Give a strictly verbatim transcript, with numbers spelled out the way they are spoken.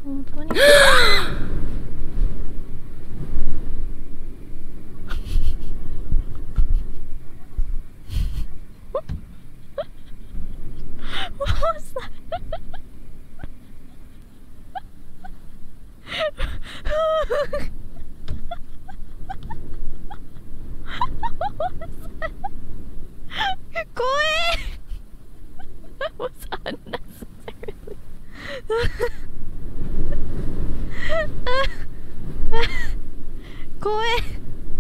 本当にもうさ怖えもうさあんな